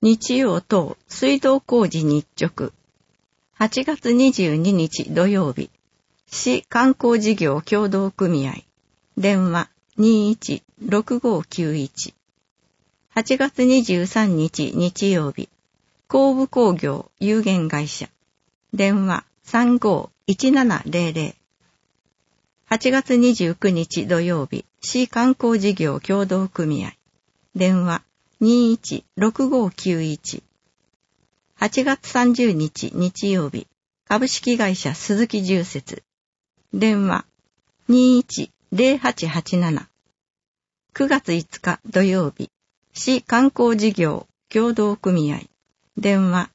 日曜等水道工事日直。8月22日土曜日。市観光事業協同組合。電話216591。8月23日日曜日。工部工業有限会社。電話351700。8月29日土曜日。市観光事業協同組合。電話216591。8月30日日曜日。株式会社鈴木住設。電話210887。9月5日土曜日。市観光事業協同組合。電話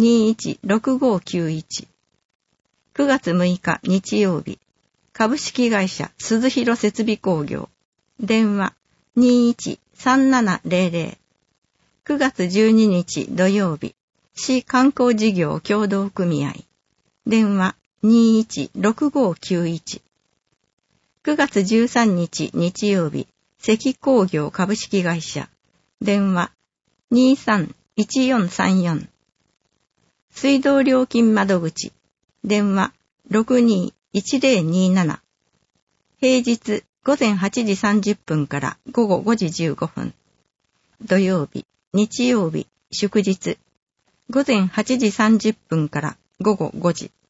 216591。9月6日日曜日。株式会社鈴広設備工業。電話213700。9月12日土曜日。市観光事業協同組合。電話216591。9月13日日曜日。関工業株式会社。電話231434。水道料金窓口。電話621027。平日午前8時30分から午後5時15分。土曜日、日曜日、祝日。午前8時30分から午後5時。